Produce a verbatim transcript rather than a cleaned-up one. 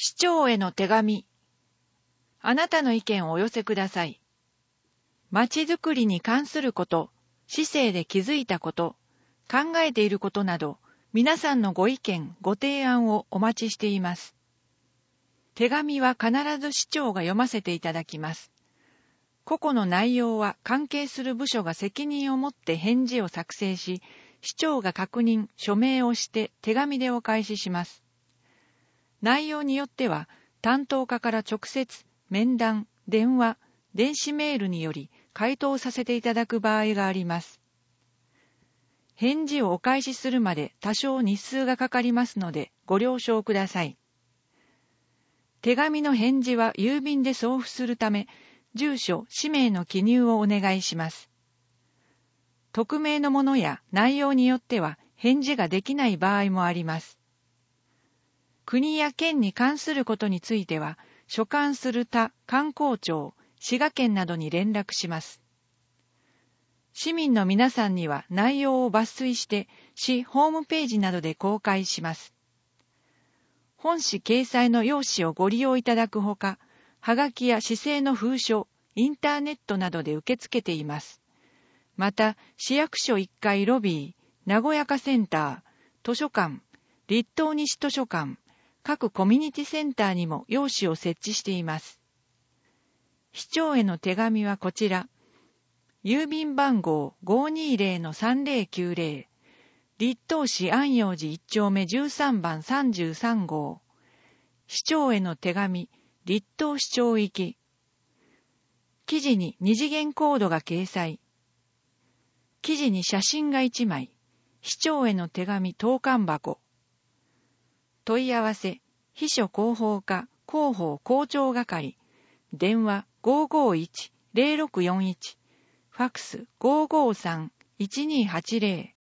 市長への手紙。あなたの意見をお寄せください。まちづくりに関すること、市政で気づいたこと、考えていることなど、皆さんのご意見、ご提案をお待ちしています。手紙は必ず市長が読ませていただきます。個々の内容は関係する部署が責任を持って返事を作成し、市長が確認、署名をして手紙でお返しします。内容によっては、担当課から直接、面談、電話、電子メールにより回答させていただく場合があります。返事をお返しするまで多少日数がかかりますのでご了承ください。手紙の返事は郵便で送付するため、住所、氏名の記入をお願いします。匿名のものや内容によっては返事ができない場合もあります。国や県に関することについては、所管する他観光庁、滋賀県などに連絡します。市民の皆さんには内容を抜粋して市ホームページなどで公開します。本市掲載の用紙をご利用いただくほか、はがきや市政の封書、インターネットなどで受け付けています。また、市役所いっかいロビー、和やかセンター、図書館、立東西図書館、各コミュニティセンターにも用紙を設置しています。市長への手紙はこちら。郵便番号 ごーにーぜろのさんぜろきゅうぜろ、立東市安養寺いっ丁目じゅうさんばんさんじゅうさん号。市長への手紙、立東市長行き。記事に二次元コードが掲載。記事に写真がいちまい。市長への手紙投函箱。問い合わせ、秘書広報課広報校長係。電話 ごーごーいち ぜろろくよんいち。ファックス ごーごーさん いちにーはちぜろ。